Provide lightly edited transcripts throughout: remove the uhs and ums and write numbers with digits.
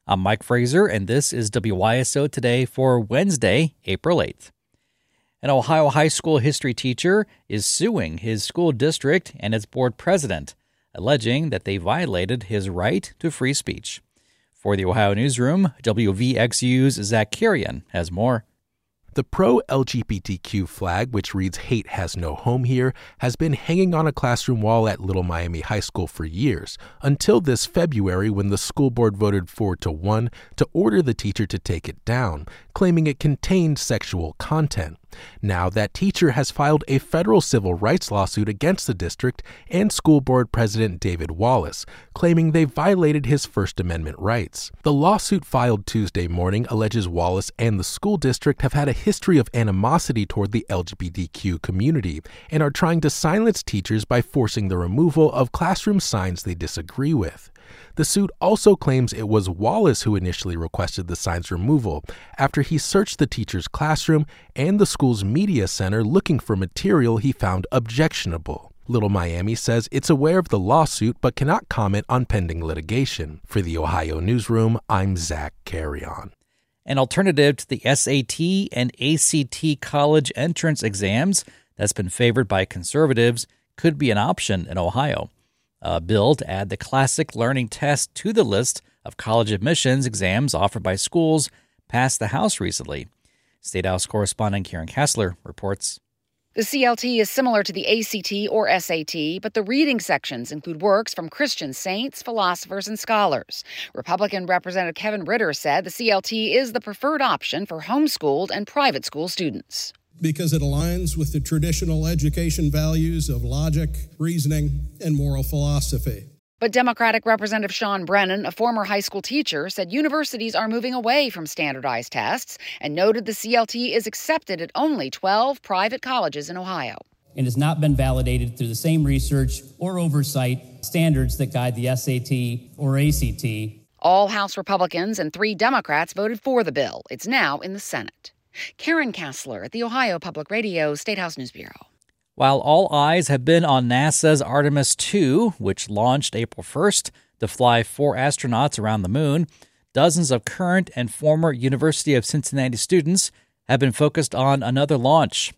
I'm Mike Fraser, and this is WYSO Today for Wednesday, April 8th. An Ohio high school history teacher is suing his school district and its board president, alleging that they violated his right to free speech. For the Ohio Newsroom, WVXU's Zach Carrion has more. The pro-LGBTQ flag, which reads "Hate has no home here," has been hanging on a classroom wall at Little Miami High School for years, until this February when the school board voted 4-1 to order the teacher to take it down, claiming it contained sexual content. Now that teacher has filed a federal civil rights lawsuit against the district and school board president David Wallace, claiming they violated his First Amendment rights. The lawsuit filed Tuesday morning alleges Wallace and the school district have had a history of animosity toward the LGBTQ community and are trying to silence teachers by forcing the removal of classroom signs they disagree with. The suit also claims it was Wallace who initially requested the sign's removal after he searched the teacher's classroom and the school's media center looking for material he found objectionable. Little Miami says it's aware of the lawsuit but cannot comment on pending litigation. For the Ohio Newsroom, I'm Zach Carrion. An alternative to the SAT and ACT college entrance exams that's been favored by conservatives could be an option in Ohio. A bill to add the Classic Learning Test to the list of college admissions exams offered by schools passed the House recently. State House correspondent Karen Kassler reports. The CLT is similar to the ACT or SAT, but the reading sections include works from Christian saints, philosophers, and scholars. Republican Representative Kevin Ritter said the CLT is the preferred option for homeschooled and private school students. Because it aligns with the traditional education values of logic, reasoning, and moral philosophy. But Democratic Representative Sean Brennan, a former high school teacher, said universities are moving away from standardized tests and noted the CLT is accepted at only 12 private colleges in Ohio. It has not been validated through the same research or oversight standards that guide the SAT or ACT. All House Republicans and 3 Democrats voted for the bill. It's now in the Senate. Karen Kassler at the Ohio Public Radio State House News Bureau. While all eyes have been on NASA's Artemis II, which launched April 1st to fly 4 astronauts around the moon, dozens of current and former University of Cincinnati students have been focused on another launch.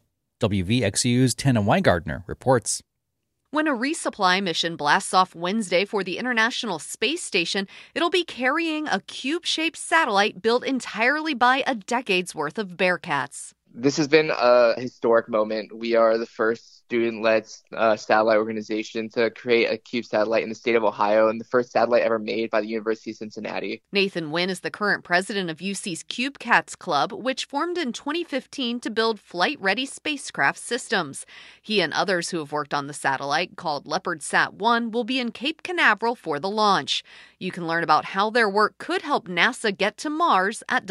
WVXU's Tana Weingartner reports. When a resupply mission blasts off Wednesday for the International Space Station, it'll be carrying a cube-shaped satellite built entirely by a decade's worth of Bearcats. This has been a historic moment. We are the first student-led satellite organization to create a cube satellite in the state of Ohio and the first satellite ever made by the University of Cincinnati. Nathan Wynn is the current president of UC's CubeCats Club, which formed in 2015 to build flight-ready spacecraft systems. He and others who have worked on the satellite, called LeopardSat-1, will be in Cape Canaveral for the launch. You can learn about how their work could help NASA get to Mars at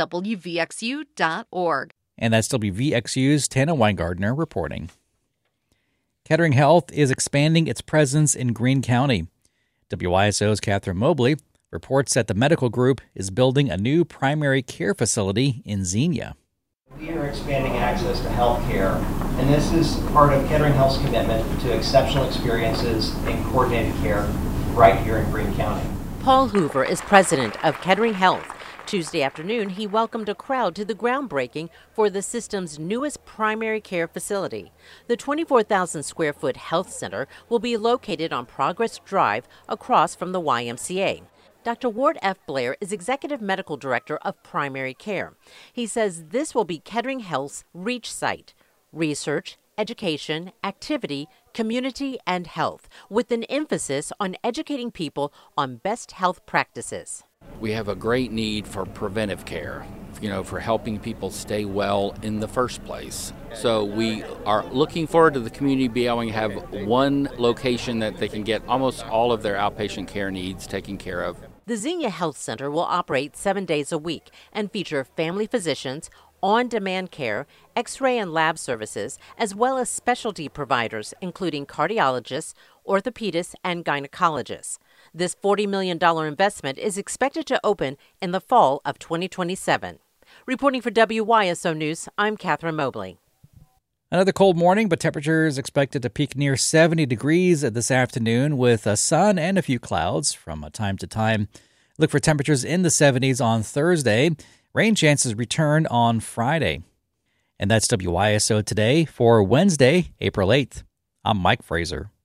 WVXU.org. And that's WVXU's Tana Weingartner reporting. Kettering Health is expanding its presence in Greene County. WYSO's Catherine Mobley reports that the medical group is building a new primary care facility in Xenia. We are expanding access to health care, and this is part of Kettering Health's commitment to exceptional experiences and coordinated care right here in Greene County. Paul Hoover is president of Kettering Health. Tuesday afternoon, he welcomed a crowd to the groundbreaking for the system's newest primary care facility. The 24,000-square-foot health center will be located on Progress Drive across from the YMCA. Dr. Ward F. Blair is Executive Medical Director of Primary Care. He says this will be Kettering Health's REACH site: research, education, activity, community, and health, with an emphasis on educating people on best health practices. We have a great need for preventive care, for helping people stay well in the first place. So we are looking forward to the community being able to have one location that they can get almost all of their outpatient care needs taken care of. The Xenia Health Center will operate 7 days a week and feature family physicians, on-demand care, X-ray and lab services, as well as specialty providers, including cardiologists, orthopedists, and gynecologists. This $40 million investment is expected to open in the fall of 2027. Reporting for WYSO News, I'm Catherine Mobley. Another cold morning, but temperatures expected to peak near 70 degrees this afternoon with sun and a few clouds from time to time. Look for temperatures in the 70s on Thursday. Rain chances return on Friday. And that's WISO Today for Wednesday, April 8th. I'm Mike Fraser.